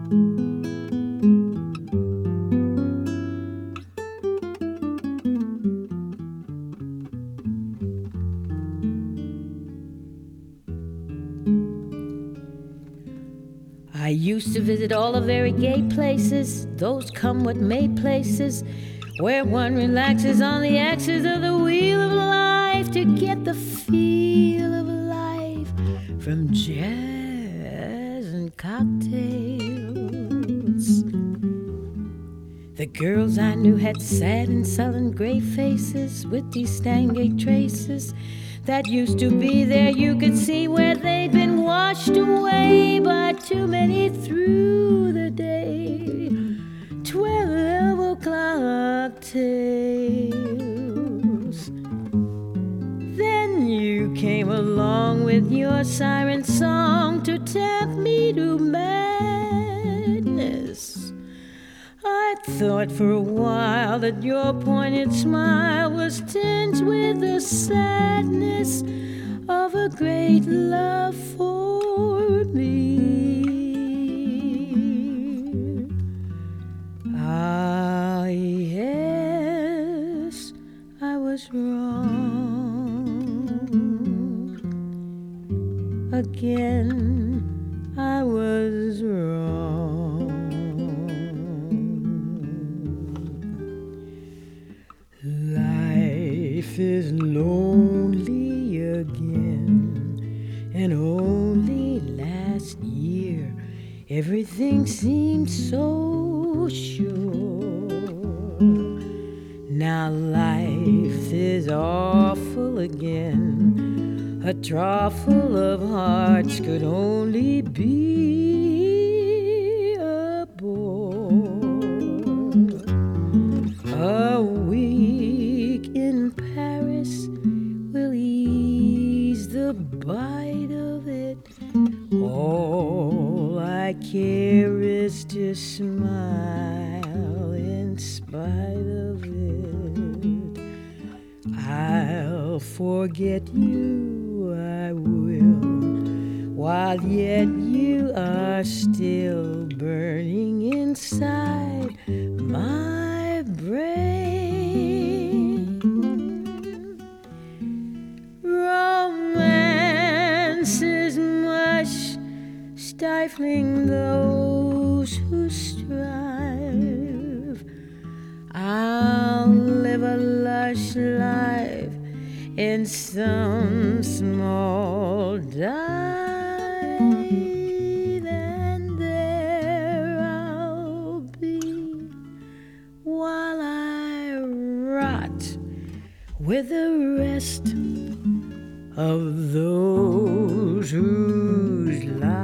I used to visit all the very gay places, those come what may places, where one relaxes on the axis of the wheel of life to get the feel of life from jazz and cocktails. The girls I knew had sad and sullen gray faces with these Stangate traces that used to be there. You could see where they'd been washed away by too many through the day. 12 o'clock tales. Then you came along with your siren song to tempt me to madness. I thought for a while that your pointed smile was tinged with the sadness of a great love for me. Ah, yes, I was wrong. Again, I was wrong. Life is lonely again, and only last year everything seemed so sure. Now life is awful again, a trough full of hearts could only be a bore. A week in Paris will ease the bite of it. All I care is to smile in spite of it. I'll forget you, I will, while yet you are still burning inside my brain. Romance is much, stifling those who strive. I'll live a lush life in some small dive, and there I'll be while I rot with the rest of those whose lives